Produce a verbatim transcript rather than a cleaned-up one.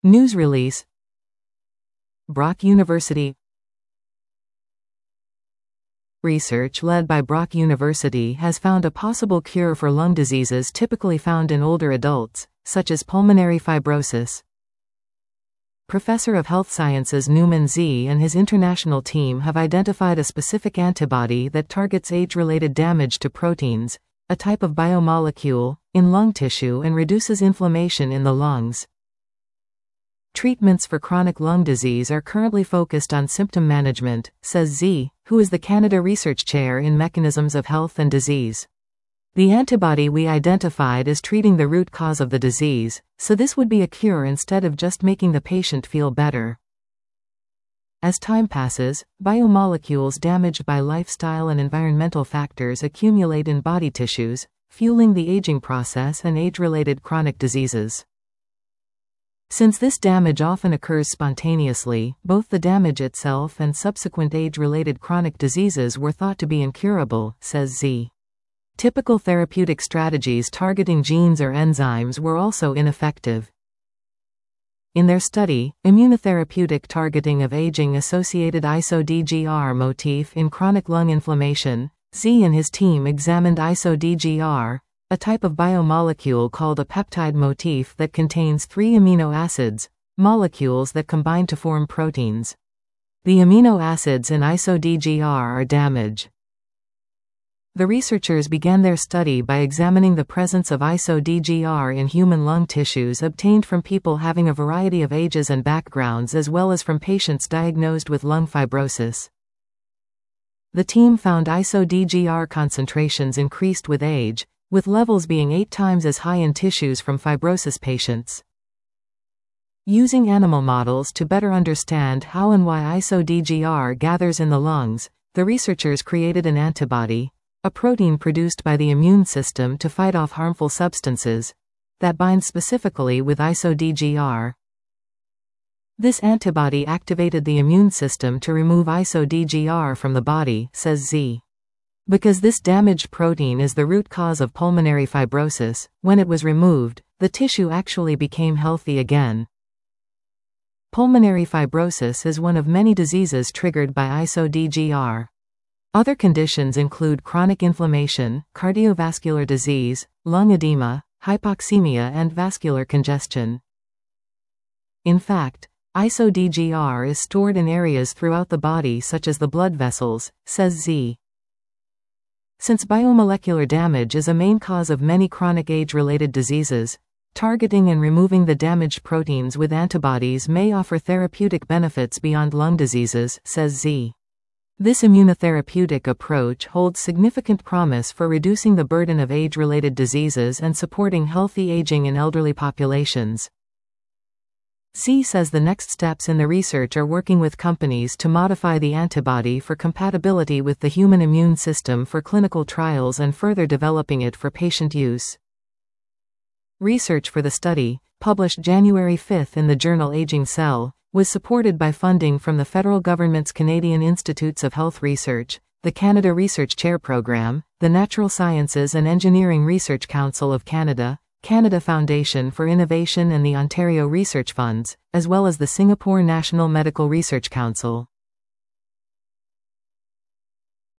News release. Brock University. Research led by Brock University has found a possible cure for lung diseases typically found in older adults, such as pulmonary fibrosis. Professor of Health Sciences Newman Zhi and his international team have identified a specific antibody that targets age-related damage to proteins, a type of biomolecule, in lung tissue and reduces inflammation in the lungs. Treatments for chronic lung disease are currently focused on symptom management, says Zhi, who is the Canada Research Chair in Mechanisms of Health and Disease. The antibody we identified is treating the root cause of the disease, so this would be a cure instead of just making the patient feel better. As time passes, biomolecules damaged by lifestyle and environmental factors accumulate in body tissues, fueling the aging process and age-related chronic diseases. Since this damage often occurs spontaneously, both the damage itself and subsequent age-related chronic diseases were thought to be incurable, says Zhi. Typical therapeutic strategies targeting genes or enzymes were also ineffective. In their study, immunotherapeutic targeting of aging-associated I S O D G R motif in chronic lung inflammation, Zhi and his team examined I S O D G R, a type of biomolecule called a peptide motif that contains three amino acids, molecules that combine to form proteins. The amino acids in I S O D G R are damaged. The researchers began their study by examining the presence of I S O D G R in human lung tissues obtained from people having a variety of ages and backgrounds as well as from patients diagnosed with lung fibrosis. The team found I S O D G R concentrations increased with age, with levels being eight times as high in tissues from fibrosis patients. Using animal models to better understand how and why I S O D G R gathers in the lungs, the researchers created an antibody, a protein produced by the immune system to fight off harmful substances, that binds specifically with I S O D G R. This antibody activated the immune system to remove I S O D G R from the body, says Zhi. Because this damaged protein is the root cause of pulmonary fibrosis, when it was removed, the tissue actually became healthy again. Pulmonary fibrosis is one of many diseases triggered by I S O D G R. Other conditions include chronic inflammation, cardiovascular disease, lung edema, hypoxemia and vascular congestion. In fact, I S O D G R is stored in areas throughout the body such as the blood vessels, says Zhi. Since biomolecular damage is a main cause of many chronic age-related diseases, targeting and removing the damaged proteins with antibodies may offer therapeutic benefits beyond lung diseases, says Zhi. This immunotherapeutic approach holds significant promise for reducing the burden of age-related diseases and supporting healthy aging in elderly populations. Zhi says the next steps in the research are working with companies to modify the antibody for compatibility with the human immune system for clinical trials and further developing it for patient use. Research for the study, published January fifth in the journal Aging Cell, was supported by funding from the federal government's Canadian Institutes of Health Research, the Canada Research Chair Program, the Natural Sciences and Engineering Research Council of Canada, Canada Foundation for Innovation and the Ontario Research Funds, as well as the Singapore National Medical Research Council.